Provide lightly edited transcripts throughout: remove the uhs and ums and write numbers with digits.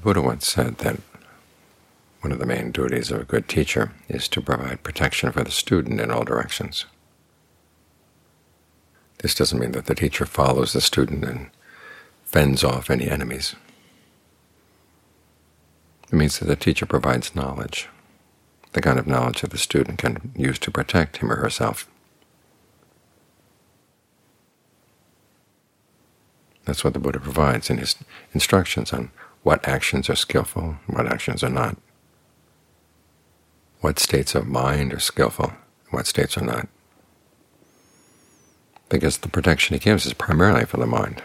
Buddha once said that one of the main duties of a good teacher is to provide protection for the student in all directions. This doesn't mean that the teacher follows the student and fends off any enemies. It means that the teacher provides knowledge, the kind of knowledge that the student can use to protect him or herself. That's what the Buddha provides in his instructions on what actions are skillful and what actions are not, what states of mind are skillful and what states are not, because the protection he gives is primarily for the mind.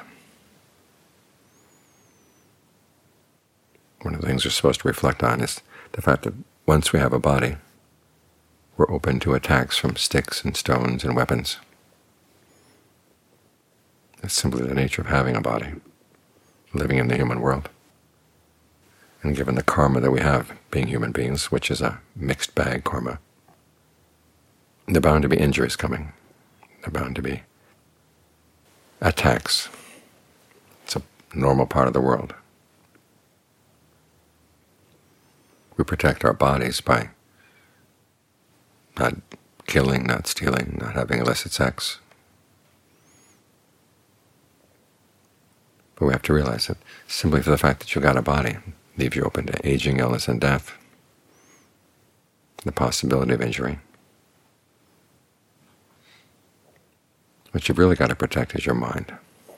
One of the things we're supposed to reflect on is the fact that once we have a body, we're open to attacks from sticks and stones and weapons. It's simply the nature of having a body, living in the human world. And given the karma that we have being human beings, which is a mixed bag karma, there are bound to be injuries coming. There are bound to be attacks. It's a normal part of the world. We protect our bodies by not killing, not stealing, not having illicit sex. But we have to realize that simply for the fact that you've got a body leaves you open to aging, illness, and death, the possibility of injury. What you've really got to protect is your mind.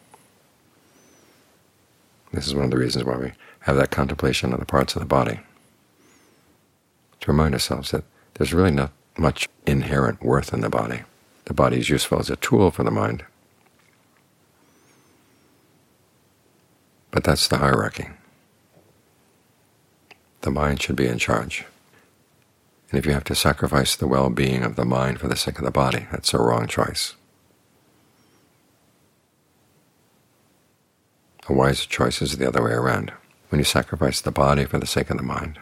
This is one of the reasons why we have that contemplation of the parts of the body, to remind ourselves that there's really not much inherent worth in the body. The body is useful as a tool for the mind. But that's the hierarchy. The mind should be in charge. And if you have to sacrifice the well-being of the mind for the sake of the body, that's a wrong choice. A wiser choice is the other way around. When you sacrifice the body for the sake of the mind.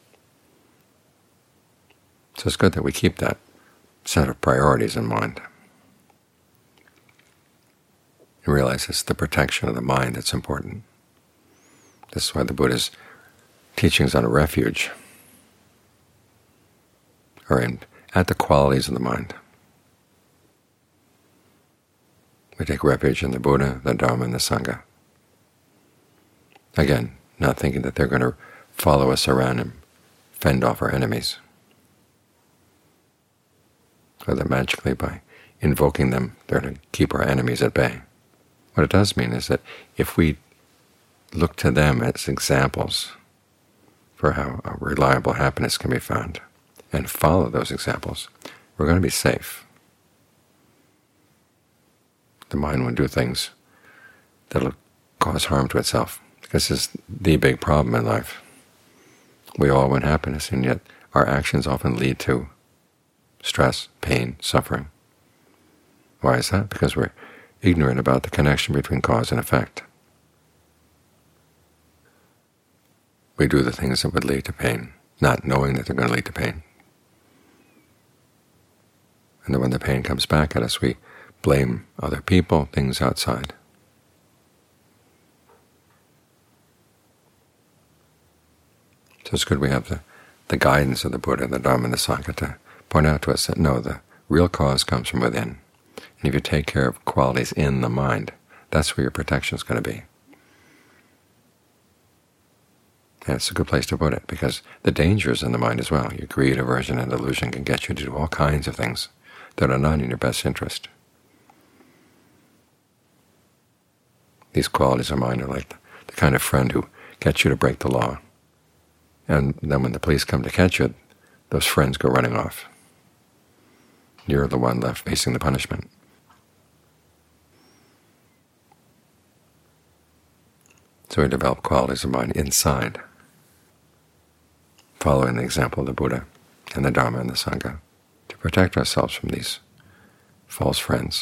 So it's good that we keep that set of priorities in mind. You realize it's the protection of the mind that's important. This is why the Buddha's teachings on refuge are aimed at the qualities of the mind. We take refuge in the Buddha, the Dharma, and the Sangha. Again, not thinking that they're going to follow us around and fend off our enemies, or that magically by invoking them they're going to keep our enemies at bay. What it does mean is that if we look to them as examples for how a reliable happiness can be found, and follow those examples, we're going to be safe. The mind won't do things that will cause harm to itself, because this is the big problem in life. We all want happiness, and yet our actions often lead to stress, pain, suffering. Why is that? Because we're ignorant about the connection between cause and effect. We do the things that would lead to pain, not knowing that they're going to lead to pain. And then when the pain comes back at us, we blame other people, things outside. So it's good we have the guidance of the Buddha, the Dharma, and the Sangha to point out to us that no, the real cause comes from within. And if you take care of qualities in the mind, that's where your protection is going to be. And it's a good place to put it, because the danger is in the mind as well. Your greed, aversion, and delusion can get you to do all kinds of things that are not in your best interest. These qualities of mind are like the kind of friend who gets you to break the law, and then when the police come to catch you, those friends go running off. You're the one left facing the punishment. So we develop qualities of mind inside, following the example of the Buddha and the Dharma and the Sangha, to protect ourselves from these false friends.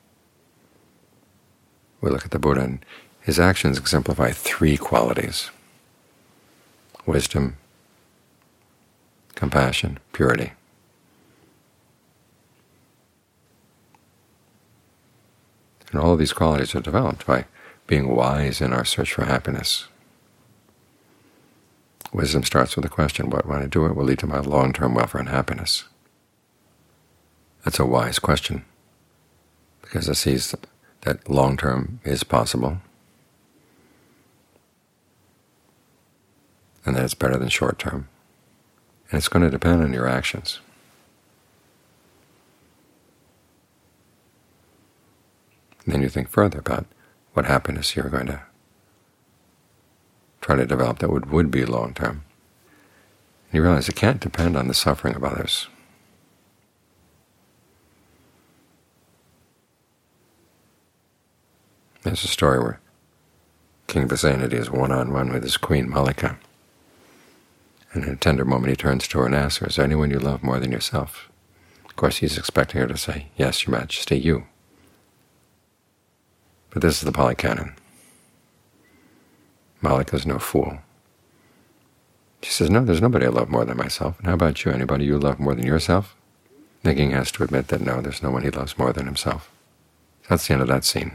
We look at the Buddha, and his actions exemplify three qualities: wisdom, compassion, purity. And all of these qualities are developed by being wise in our search for happiness. Wisdom starts with the question, what, when I do it, will lead to my long-term welfare and happiness? That's a wise question, because it sees that long-term is possible, and that it's better than short-term. And it's going to depend on your actions. And then you think further about what happiness you're going to try to develop that would be long-term. And you realize it can't depend on the suffering of others. There's a story where King Visayanati is one-on-one with his queen Malika. And in a tender moment he turns to her and asks her, is there anyone you love more than yourself? Of course he's expecting her to say, yes, Your Majesty, you. But this is the Pali Canon. Malika's no fool. She says, no, there's nobody I love more than myself. And how about you? Anybody you love more than yourself? The king has to admit that no, there's no one he loves more than himself. That's the end of that scene.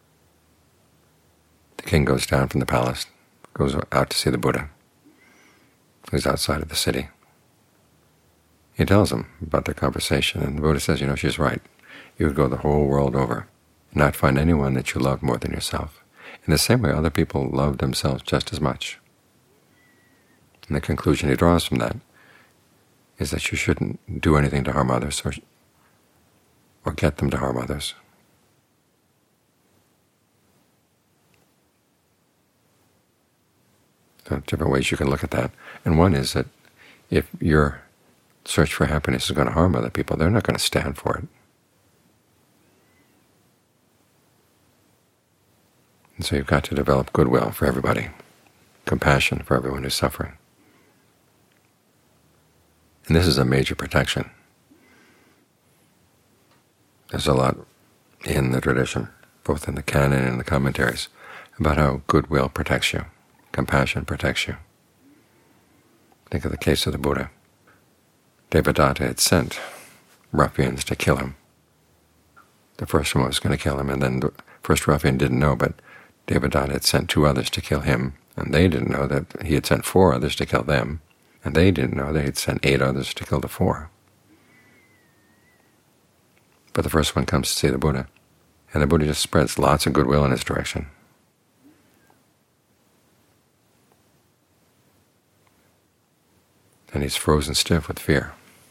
The king goes down from the palace, goes out to see the Buddha, who's outside of the city. He tells him about their conversation, and the Buddha says, you know, she's right. You would go the whole world over and not find anyone that you love more than yourself. In the same way, other people love themselves just as much. And the conclusion he draws from that is that you shouldn't do anything to harm others or get them to harm others. So different ways you can look at that. And one is that if your search for happiness is going to harm other people, they're not going to stand for it. And so you've got to develop goodwill for everybody, compassion for everyone who's suffering. And this is a major protection. There's a lot in the tradition, both in the canon and in the commentaries, about how goodwill protects you, compassion protects you. Think of the case of the Buddha. Devadatta had sent ruffians to kill him. The first one was going to kill him, and then the first ruffian didn't know, but Devadatta had sent 2 others to kill him, and they didn't know that he had sent 4 others to kill them, and they didn't know they had sent 8 others to kill the 4. But the first one comes to see the Buddha, and the Buddha just spreads lots of goodwill in his direction. And he's frozen stiff with fear.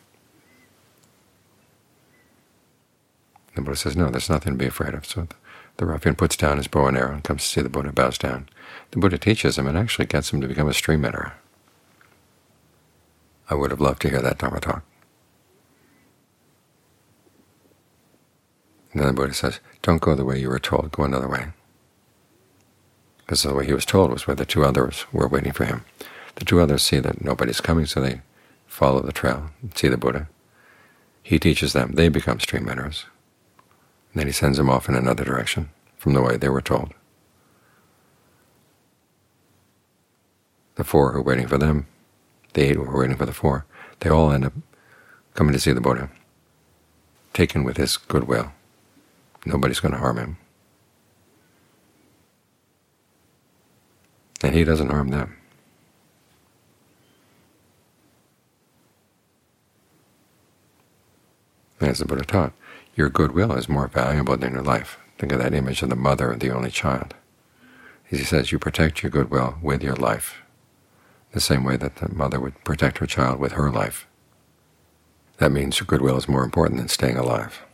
The Buddha says, no, there's nothing to be afraid of. So the ruffian puts down his bow and arrow and comes to see the Buddha, bows down. The Buddha teaches him and actually gets him to become a stream emitter. I would have loved to hear that Dharma talk. And then the Buddha says, don't go the way you were told, go another way. Because the way he was told was where the 2 others were waiting for him. The 2 others see that nobody's coming, so they follow the trail and see the Buddha. He teaches them, they become stream emitters. And then he sends them off in another direction from the way they were told. The 4 who are waiting for them, the 8 who are waiting for the 4, they all end up coming to see the Buddha, taken with his goodwill. Nobody's going to harm him. And he doesn't harm them. As the Buddha taught, your goodwill is more valuable than your life. Think of that image of the mother of the only child. As he says, you protect your goodwill with your life, the same way that the mother would protect her child with her life. That means your goodwill is more important than staying alive.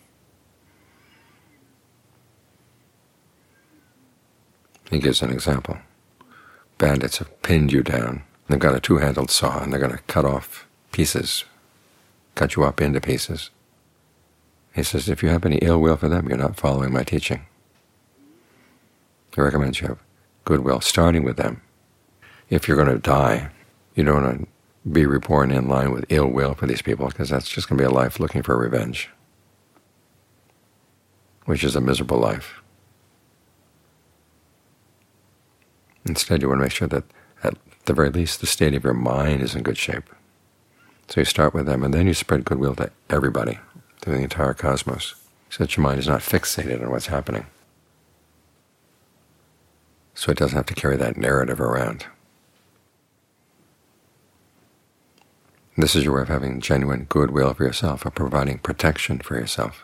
He gives an example. Bandits have pinned you down. They've got a 2-handled saw, and they're going to cut off pieces, cut you up into pieces. He says, if you have any ill will for them, you're not following my teaching. He recommends you have goodwill, starting with them. If you're going to die, you don't want to be reborn in line with ill will for these people, because that's just going to be a life looking for revenge, which is a miserable life. Instead, you want to make sure that at the very least the state of your mind is in good shape. So you start with them, and then you spread goodwill to everybody, to the entire cosmos, so that your mind is not fixated on what's happening, so it doesn't have to carry that narrative around. This is your way of having genuine goodwill for yourself, of providing protection for yourself.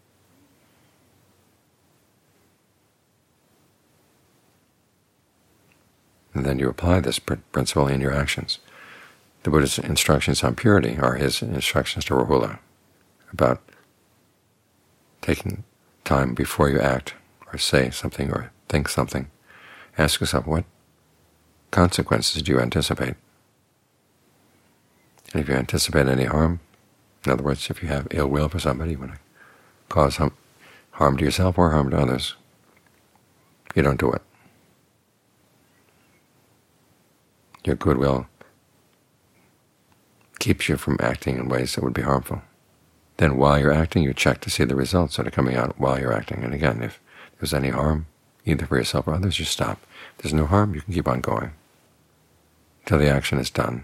And then you apply this principle in your actions. The Buddha's instructions on purity are his instructions to Rahula about taking time before you act or say something or think something. Ask yourself, what consequences do you anticipate? And if you anticipate any harm, in other words, if you have ill will for somebody, you want to cause harm to yourself or harm to others, you don't do it. Your goodwill keeps you from acting in ways that would be harmful. Then while you're acting, you check to see the results that are coming out while you're acting. And again, if there's any harm, either for yourself or others, you stop. If there's no harm, you can keep on going until the action is done.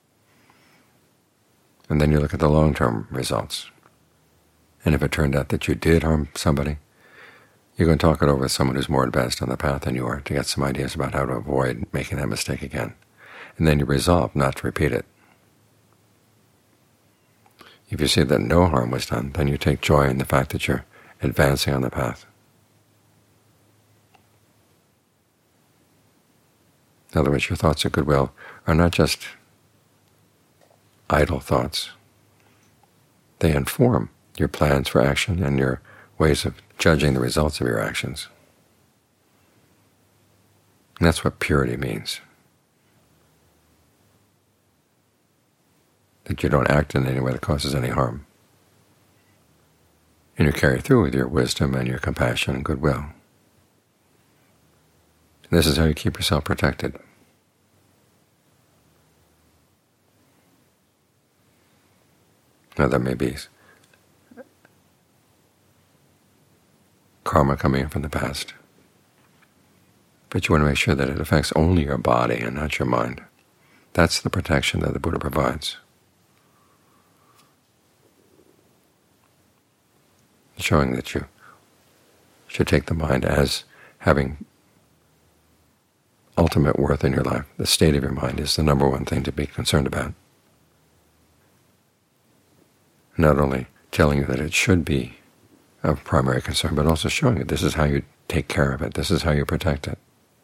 And then you look at the long-term results. And if it turned out that you did harm somebody, you're going to talk it over with someone who's more advanced on the path than you are to get some ideas about how to avoid making that mistake again. And then you resolve not to repeat it. If you see that no harm was done, then you take joy in the fact that you're advancing on the path. In other words, your thoughts of goodwill are not just idle thoughts. They inform your plans for action and your ways of judging the results of your actions. And that's what purity means. That you don't act in any way that causes any harm. And you carry through with your wisdom and your compassion and goodwill. And this is how you keep yourself protected. Now there may be karma coming in from the past, but you want to make sure that it affects only your body and not your mind. That's the protection that the Buddha provides. Showing that you should take the mind as having ultimate worth in your life. The state of your mind is the number one thing to be concerned about. Not only telling you that it should be of primary concern, but also showing you this is how you take care of it, this is how you protect it.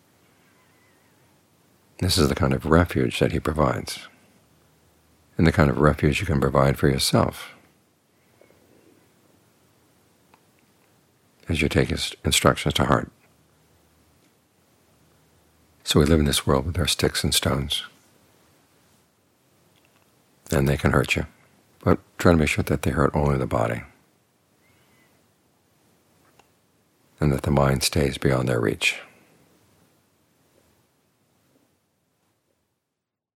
This is the kind of refuge that he provides, and the kind of refuge you can provide for yourself as you take his instructions to heart. So we live in this world with our sticks and stones, and they can hurt you, but try to make sure that they hurt only the body, and that the mind stays beyond their reach.